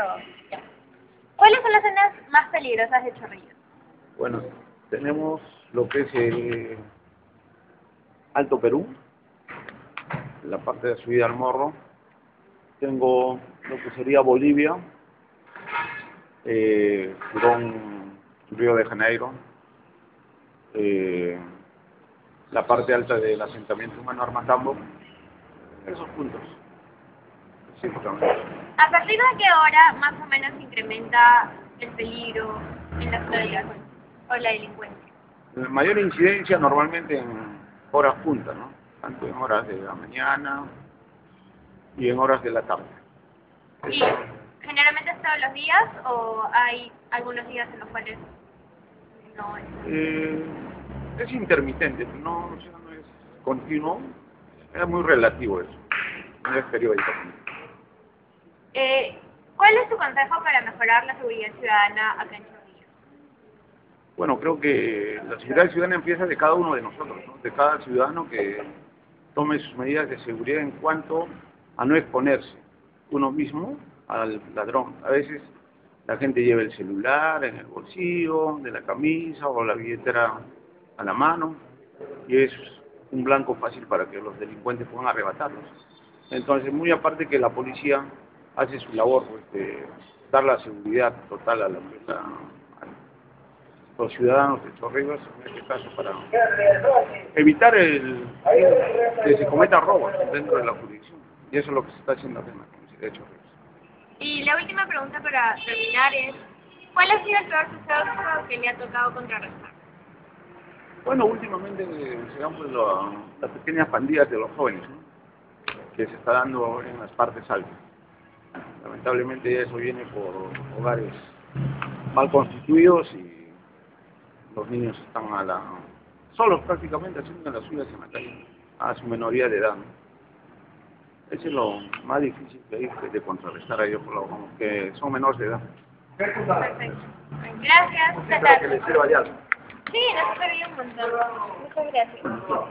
ya. ¿Cuáles son las zonas más peligrosas de Chorrillos? Bueno, tenemos lo que es el Alto Perú, la parte de subida al Morro. Tengo lo que sería Bolivia, Girón, Río de Janeiro, la parte alta del asentamiento humano Armatambo, esos puntos, específicamente. ¿A partir de qué hora más o menos incrementa el peligro en la ciudad o la delincuencia? La mayor incidencia normalmente en horas puntas, ¿no? Tanto en horas de la mañana y en horas de la tarde. ¿Y generalmente es todos los días o hay algunos días en los cuales no es? Es intermitente, no, o sea, no es continuo, es muy relativo eso, no es periódico. ¿Cuál es tu consejo para mejorar la seguridad ciudadana acá en Chorrillos? Bueno, creo que la seguridad ciudadana empieza de cada uno de nosotros, ¿no? De cada ciudadano que tome sus medidas de seguridad en cuanto a no exponerse uno mismo al ladrón. A veces la gente lleva el celular en el bolsillo, de la camisa o la billetera a la mano y es un blanco fácil para que los delincuentes puedan arrebatarlos. Entonces, muy aparte que la policía hace su labor, pues, de dar la seguridad total a los ciudadanos de Chorrillos, en este caso, para evitar que se cometa robos dentro de la jurisdicción. Y eso es lo que se está haciendo acá en la Comisaría de Chorrillos. Y la última pregunta para terminar es, ¿cuál ha sido el peor suceso que le ha tocado contrarrestar? Bueno, últimamente se dan pues las pequeñas pandillas de los jóvenes, ¿no? Que se está dando en las partes altas. Lamentablemente eso viene por hogares mal constituidos y los niños están solos prácticamente haciendo las suyas en la calle, a su minoría de edad, ¿no? Eso es lo más difícil que hay de contrarrestar a ellos, como que son menores de edad. Perfecto. Gracias. Espero que les sirva de algo. Sí, nos ha servido un montón. Muchas gracias.